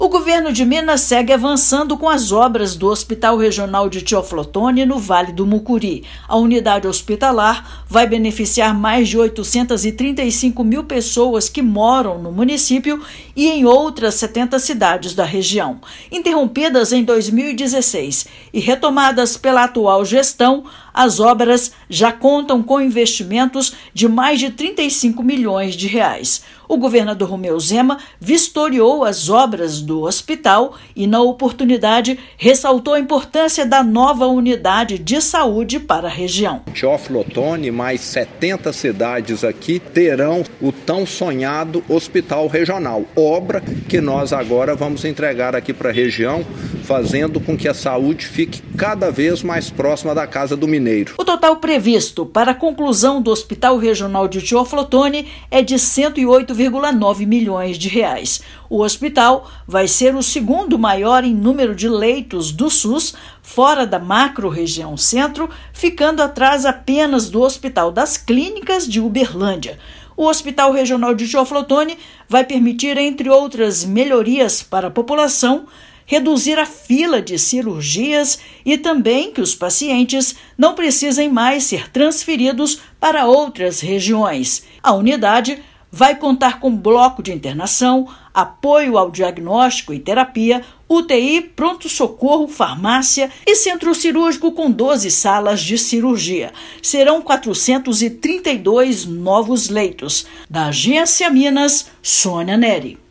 O governo de Minas segue avançando com as obras do Hospital Regional de Teoflotone, no Vale do Mucuri. A unidade hospitalar vai beneficiar mais de 835 mil pessoas que moram no município e em outras 70 cidades da região. Interrompidas em 2016 e retomadas pela atual gestão, as obras já contam com investimentos de mais de 35 milhões de reais. O governador Romeu Zema vistoriou as obras do hospital e, na oportunidade, ressaltou a importância da nova unidade de saúde para a região. Teoflotone, mais 70 cidades aqui terão o tão sonhado hospital regional, obra que nós agora vamos entregar aqui para a região, fazendo com que a saúde fique cada vez mais próxima da casa do mineiro. O total previsto para a conclusão do Hospital Regional de Teoflotone é de 108,9 milhões de reais. O hospital vai ser o segundo maior em número de leitos do SUS, fora da macro-região centro, ficando atrás apenas do Hospital das Clínicas de Uberlândia. O Hospital Regional de Teoflotone vai permitir, entre outras melhorias para a população, reduzir a fila de cirurgias e também que os pacientes não precisem mais ser transferidos para outras regiões. A unidade vai contar com bloco de internação, apoio ao diagnóstico e terapia, UTI, pronto-socorro, farmácia e centro cirúrgico com 12 salas de cirurgia. Serão 432 novos leitos. Da Agência Minas, Sônia Neri.